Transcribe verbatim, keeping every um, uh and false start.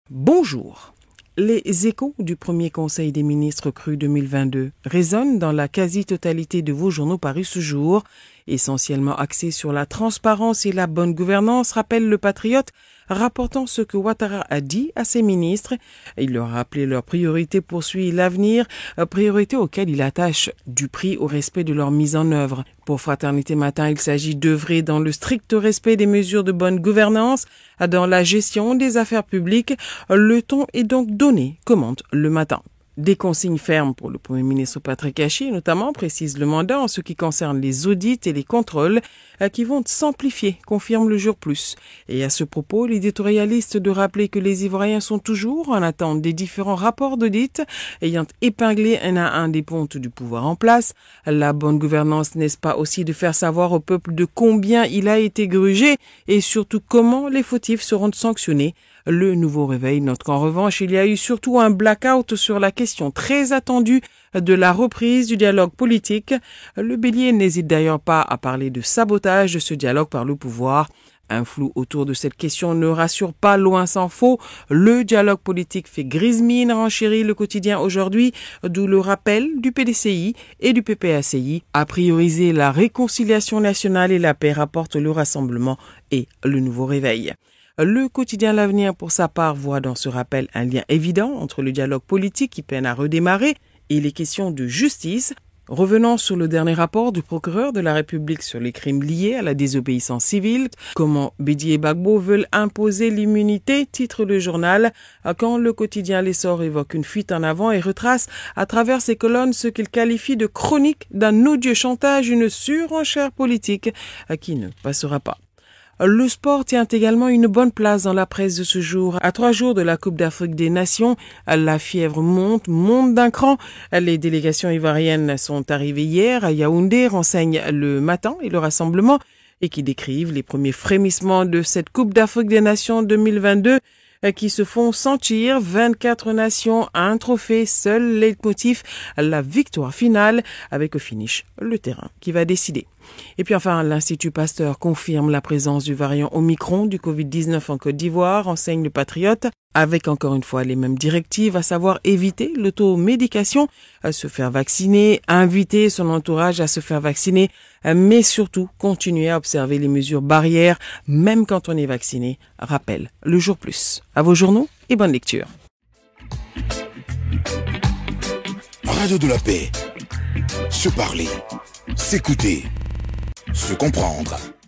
Bonjour. Les échos du premier Conseil des ministres cru deux mille vingt-deux résonnent dans la quasi-totalité de vos journaux parus ce jour, essentiellement axés sur la transparence et la bonne gouvernance, rappelle le Patriote, rapportant ce que Ouattara a dit à ses ministres. Il leur a rappelé leurs priorités poursuit l'avenir, priorités auxquelles il attache du prix au respect de leur mise en œuvre. Pour Fraternité Matin, il s'agit d'œuvrer dans le strict respect des mesures de bonne gouvernance, dans la gestion des affaires publiques. Le ton est donc donné, commente le Matin. Des consignes fermes pour le Premier ministre Patrick Hachi, notamment, précise le mandat en ce qui concerne les audits et les contrôles qui vont s'amplifier, confirme le Jour Plus. Et à ce propos, l'éditorialiste de rappeler que les Ivoiriens sont toujours en attente des différents rapports d'audit, ayant épinglé un à un des pontes du pouvoir en place. La bonne gouvernance, n'est-ce pas aussi de faire savoir au peuple de combien il a été grugé et surtout comment les fautifs seront sanctionnés? Le Nouveau Réveil note qu'en revanche, il y a eu surtout un blackout sur la question très attendue de la reprise du dialogue politique. Le Bélier n'hésite d'ailleurs pas à parler de sabotage de ce dialogue par le pouvoir. Un flou autour de cette question ne rassure pas, loin s'en faut. Le dialogue politique fait grise mine, renchérit le quotidien aujourd'hui, d'où le rappel du P D C I et du P P A C I à prioriser la réconciliation nationale et la paix, rapporte le Rassemblement et le Nouveau Réveil. Le quotidien L'Avenir, pour sa part, voit dans ce rappel un lien évident entre le dialogue politique qui peine à redémarrer et les questions de justice. Revenant sur le dernier rapport du procureur de la République sur les crimes liés à la désobéissance civile, comment Bédié et Gbagbo veulent imposer l'immunité, titre le journal, quand le quotidien L'Essor évoque une fuite en avant et retrace à travers ses colonnes ce qu'il qualifie de chronique d'un odieux chantage, une surenchère politique qui ne passera pas. Le sport tient également une bonne place dans la presse de ce jour. À trois jours de la Coupe d'Afrique des Nations, la fièvre monte, monte d'un cran. Les délégations ivoiriennes sont arrivées hier à Yaoundé, renseigne le Matin et le Rassemblement, et qui décrivent les premiers frémissements de cette Coupe d'Afrique des Nations deux mille vingt-deux qui se font sentir. vingt-quatre nations, un trophée, seul leitmotiv, la victoire finale, avec au finish le terrain qui va décider. Et puis enfin, l'Institut Pasteur confirme la présence du variant Omicron du covid dix-neuf en Côte d'Ivoire, enseigne le Patriote, avec encore une fois les mêmes directives, à savoir éviter l'automédication, à se faire vacciner, inviter son entourage à se faire vacciner, mais surtout continuer à observer les mesures barrières, même quand on est vacciné, rappelle le Jour Plus. À vos journaux et bonne lecture. Radio de la paix. Se parler, s'écouter, se comprendre.